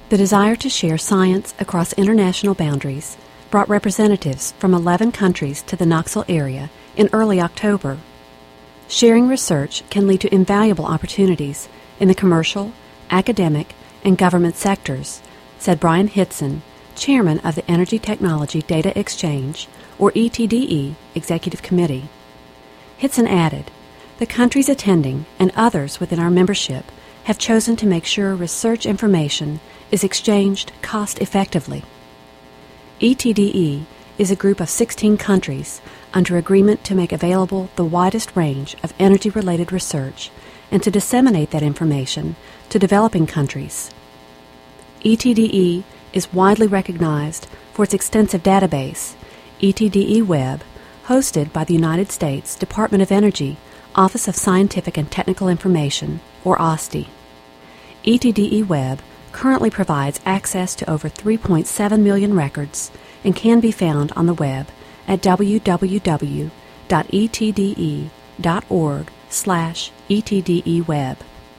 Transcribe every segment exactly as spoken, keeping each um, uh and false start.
The desire to share science across international boundaries brought representatives from eleven countries to the Knoxville area in early October. Sharing research can lead to invaluable opportunities in the commercial, academic, and government sectors, said Brian Hitson, chairman of the Energy Technology Data Exchange, or E T D E, Executive Committee. Hitson added, "The countries attending and others within our membership have chosen to make sure research information is exchanged cost-effectively." E T D E is a group of sixteen countries under agreement to make available the widest range of energy-related research and to disseminate that information to developing countries. E T D E is widely recognized for its extensive database, E T D E Web, hosted by the United States Department of Energy Office of Scientific and Technical Information, or OSTI. E T D E Web currently provides access to over three point seven million records and can be found on the web at w w w dot e t d e dot org slash E T D E web.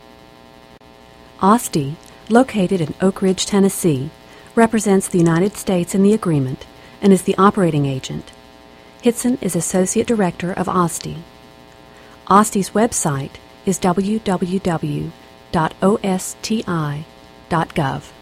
OSTI, located in Oak Ridge, Tennessee, represents the United States in the agreement and is the operating agent. Hitson is Associate Director of OSTI. OSTI's website is w w w dot o s t i dot gov.